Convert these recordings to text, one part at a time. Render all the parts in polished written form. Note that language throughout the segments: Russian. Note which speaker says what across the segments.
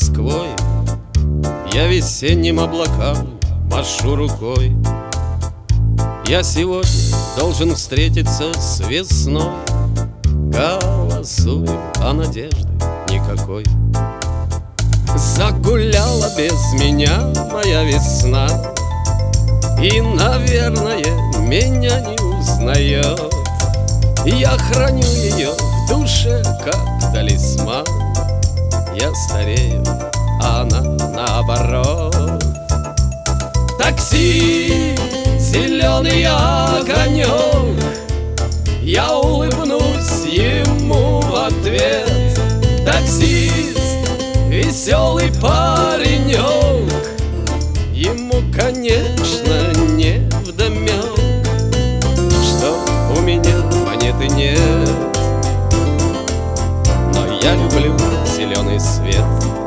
Speaker 1: Москвой я весенним облакам машу рукой. Я сегодня должен встретиться с весной. Голосуем, а надежды никакой. Загуляла без меня моя весна, и, наверное, меня не узнает. Я храню ее в душе, как талисман. Я старею, а она наоборот. Такси, зеленый огонек, я улыбнусь ему в ответ. Таксист, веселый паренек, ему, конечно, не вдомек, что у меня монеты нет. Но я люблю зеленый свет.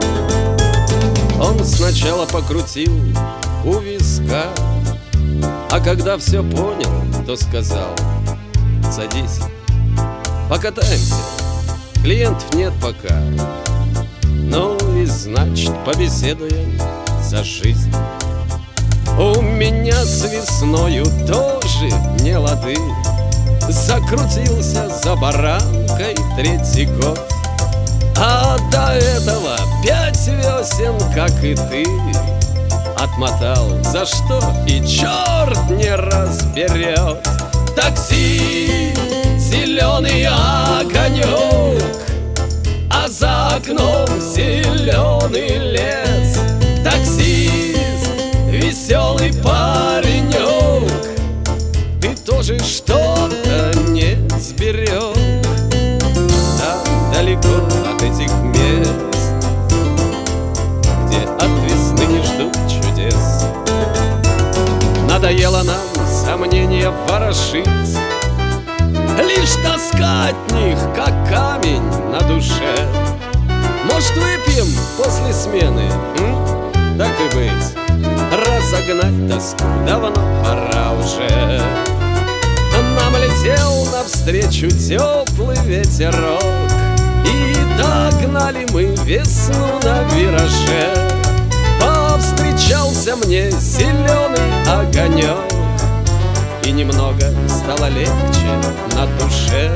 Speaker 1: Он сначала покрутил у виска, а когда все понял, то сказал: садись, покатаемся, клиентов нет пока. Ну и значит побеседуем за жизнь. У меня с весною тоже не лады. Закрутился за баранкой 3-й год, а до этого 5 весен, как и ты, отмотал, за что и черт не разберет. Такси, зеленый огонек, а за окном зеленый лес. Таксист, веселый паренек, ты тоже что-то не сберег. Там далеко от этих мест, где от весны не ждут чудес. Надоело нам сомнения ворошить, лишь тоска от них, как камень на душе. Может, выпьем после смены? Так и быть, разогнать тоску давно пора уже. Нам летел навстречу теплый ветерок, и догнали мы весну на вираже. Повстречался мне зеленый огонек, и немного стало легче на душе.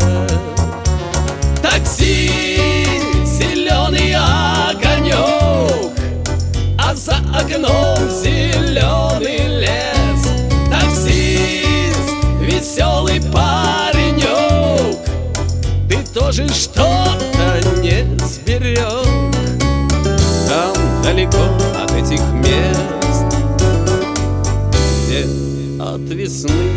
Speaker 1: Такси, зеленый огонек, а за окном зеленый лес. Таксист, веселый паренек, ты тоже что-то не сберег. Там далеко от этих мест, где от весны